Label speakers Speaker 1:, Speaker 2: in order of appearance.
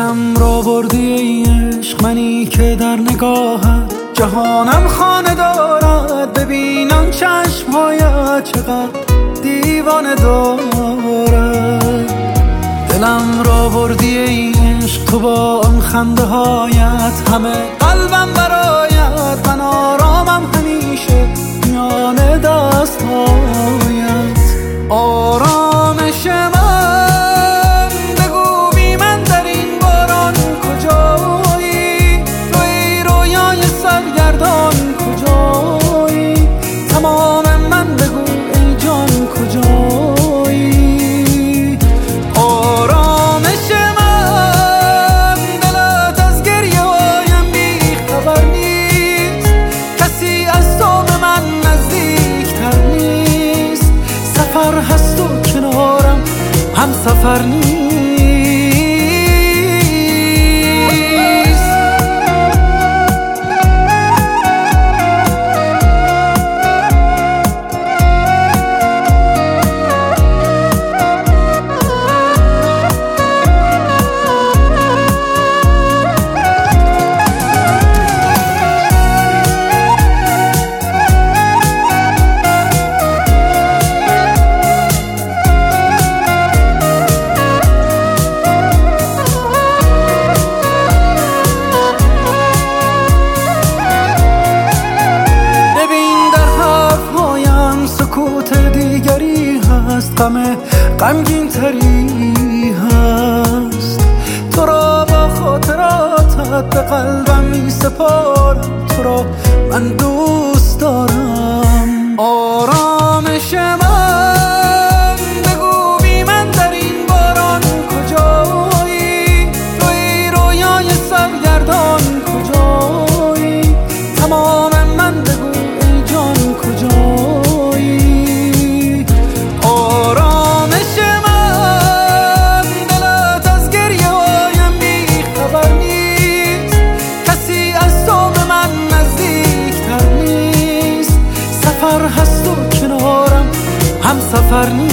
Speaker 1: دلم را بردی ای عشق، منی که در نگاهت جهانم خانه دارد. ببینم چشمهایت چقدر دیوانه دارد. دلم را بردی ای عشق، تو با آن خنده هایت همه قلبم برایت. من آرامم همیشه میان دست هایت. آرامش من بگو بی من در این باران کجایی؟ تو ای رویای سرگردان کجایی؟ تمام من بگو ای جان کجایی؟ آرامش من دلت از گریه هایم بی خبر نیست. کسی از تو به من نزدیکتر نیست. سفر هست و کنارم هم سفر نیست. سکوت دیگری هست، غم غمگین تری هست. تو را با خاطراتت به قلبم می سپارم. تو را من دوست دارم. آرامش من بگو بی من در این باران کجایی؟ تو ای رویای سرگردان کجایی؟ تمام من بگو ای جان کجایی؟ سفر هست و کنارم هم سفر نیست.